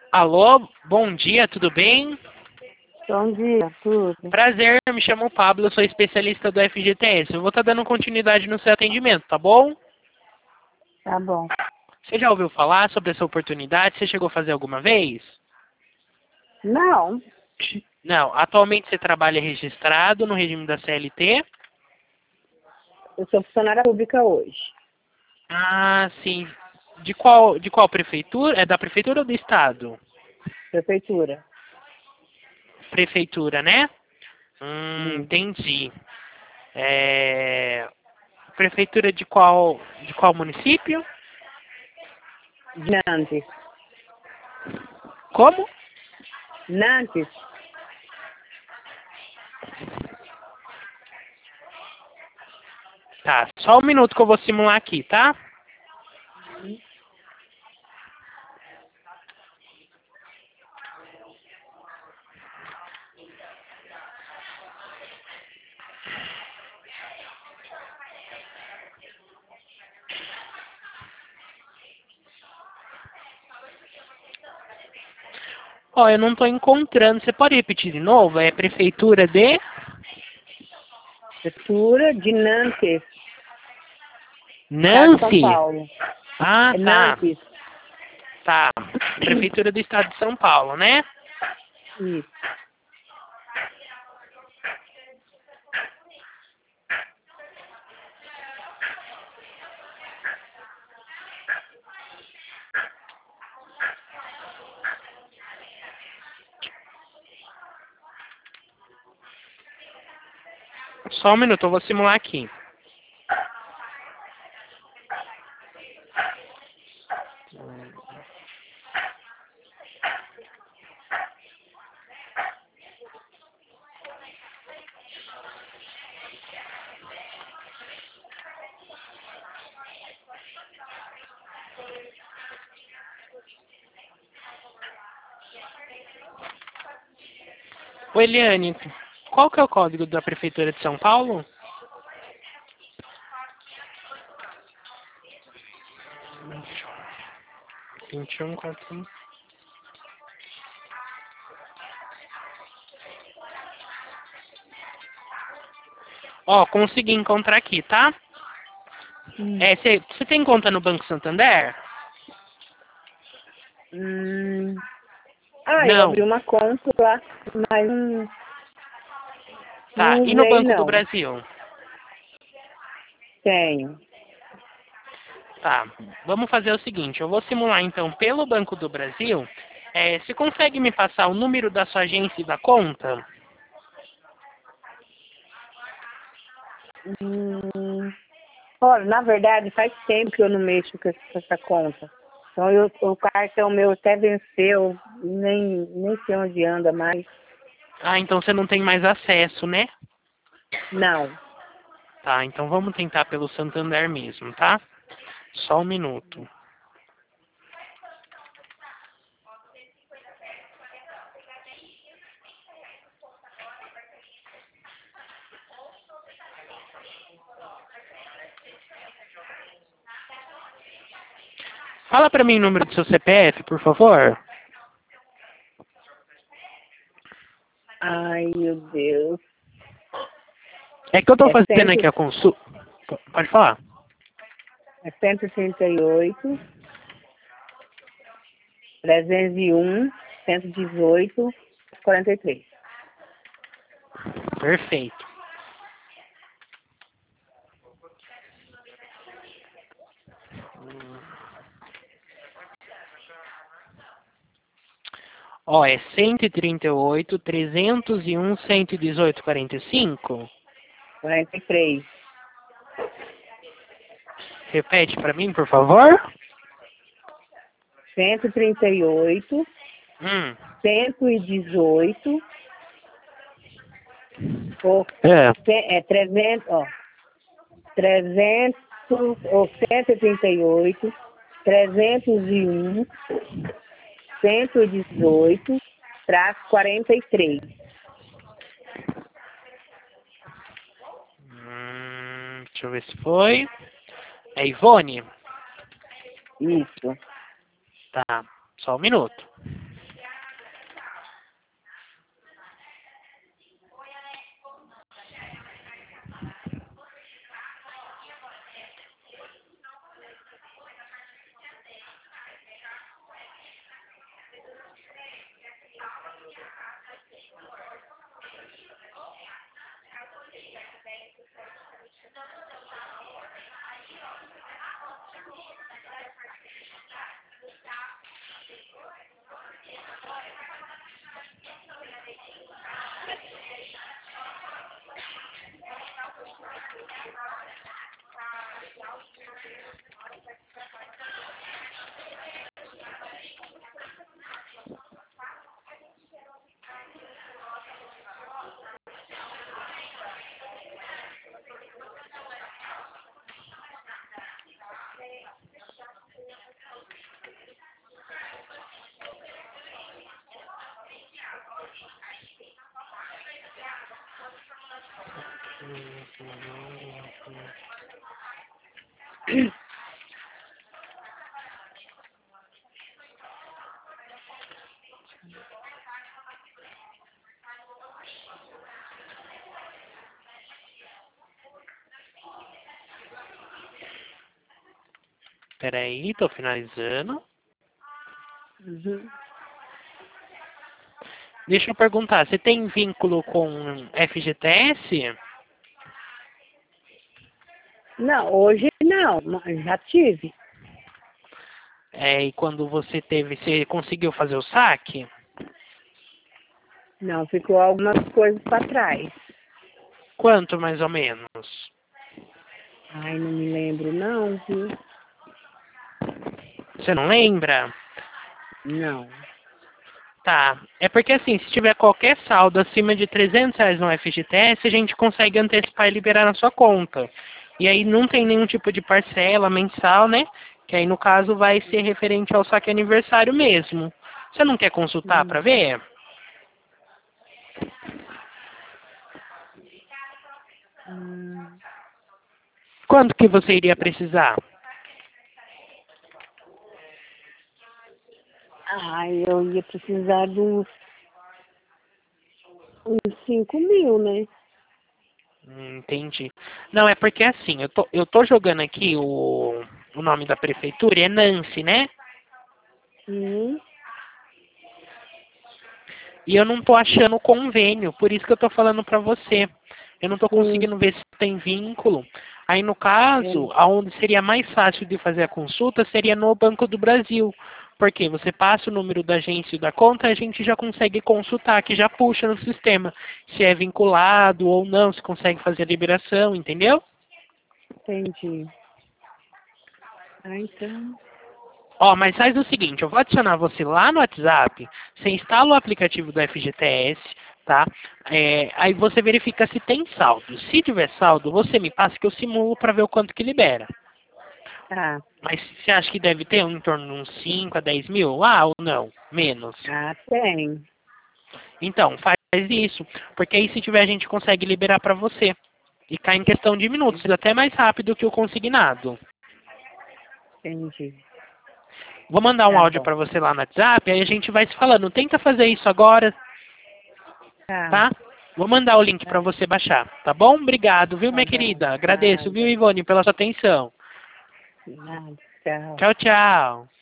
Alô, bom dia, tudo bem? Bom dia, tudo. Prazer, me chamo Pablo, eu sou especialista do FGTS. Eu vou estar dando continuidade no seu atendimento, tá bom? Tá bom. Você já ouviu falar sobre essa oportunidade? Você chegou a fazer alguma vez? Não, Não, atualmente você trabalha registrado no regime da CLT? eu sou funcionária pública hoje. Ah, sim. De qual prefeitura? É da prefeitura ou do estado? Prefeitura. Prefeitura, né? Isso. Entendi. É... Prefeitura de qual município? De Nantes. Como? Nantes. Tá, só um minuto que eu vou simular aqui, tá? Ó, eu não tô encontrando. Você pode repetir de novo? É prefeitura de Prefeitura de Nantes. Estado de São Nancy? Paulo. Ah, É tá. Nantes. Tá. Prefeitura do estado de São Paulo, né? Isso. Só um minuto, eu vou simular aqui. Ô, Eliane, qual que é o código da prefeitura de São Paulo? 2141. Ó, consegui encontrar aqui, tá? Hum. É, você tem conta no Banco Santander? Hum. Ah, eu Não. abri uma conta lá, mas Tá. não E no usei Banco do não. Brasil? Tenho. Tá. Vamos fazer o seguinte, eu vou simular então pelo Banco do Brasil. Você consegue me passar o número da sua agência e da conta? Hum. Olha, na verdade, faz tempo que eu não mexo com essa conta. Então, o cartão meu até venceu, nem sei onde anda mais. Ah, então você não tem mais acesso, né? Não. Tá, então vamos tentar pelo Santander mesmo, tá? Só um minuto. Fala pra mim o número do seu CPF, por favor. Ai, meu Deus. É que eu tô É, fazendo 100, aqui a consulta. Pode falar. é 138, 301, 118, 43. Perfeito. Ó, é 138, 301, 118, 45. 43. Repete pra mim, por favor. 138, Hum. 118, ou, É. 300, ó, 300, ou 138, 301, 118, traço 43. Deixa eu ver se foi. É Ivone? Isso. Tá. Só um minuto. Peraí, tô finalizando. Uhum. Deixa eu perguntar, você tem vínculo com FGTS? Não, hoje não, mas já tive. E quando você teve, você conseguiu fazer o saque? Não, ficou algumas coisas para trás. Quanto mais ou menos? Ai, não me lembro não, viu? Você não lembra? Não. Tá. É porque assim, se tiver qualquer saldo acima de R$ 300 no FGTS, a gente consegue antecipar e liberar na sua conta. E aí não tem nenhum tipo de parcela mensal, né? Que aí no caso vai ser referente ao saque aniversário mesmo. Você não quer consultar para ver? Hum. Quanto que você iria precisar? Ai, eu ia precisar de uns 5.000, né? Entendi. Não, é porque assim, eu tô jogando aqui o nome da prefeitura, é Nancy, né? Sim, E eu não tô achando convênio, por isso que eu tô falando pra você. Eu não tô sim. conseguindo ver se tem vínculo. Aí, no caso, É. aonde seria mais fácil de fazer a consulta seria no Banco do Brasil. Porque você passa o número da agência e da conta, a gente já consegue consultar, que já puxa no sistema. Se é vinculado ou não, se consegue fazer a liberação, entendeu? Entendi. Ah, então. Ó, mas faz o seguinte, eu vou adicionar você lá no WhatsApp, você instala o aplicativo do FGTS, tá? Aí você verifica se tem saldo. Se tiver saldo, você me passa que eu simulo para ver o quanto que libera. Tá. Mas você acha que deve ter em torno de uns 5 a 10 mil? Ah, ou não? Menos. Ah, tem. Então, faz isso, porque aí se tiver a gente consegue liberar para você. E cai em questão de minutos, até mais rápido que o consignado. Entendi. Vou mandar um Tá áudio bom. para você lá no WhatsApp, aí a gente vai se falando. Tenta fazer isso agora, Tá. tá? Vou mandar o link Tá, para você baixar, tá bom? Obrigado, viu, tá minha bom. querida? Agradeço, viu, Nada. Ivone, pela sua atenção. Nada. Tchau. Tchau, tchau.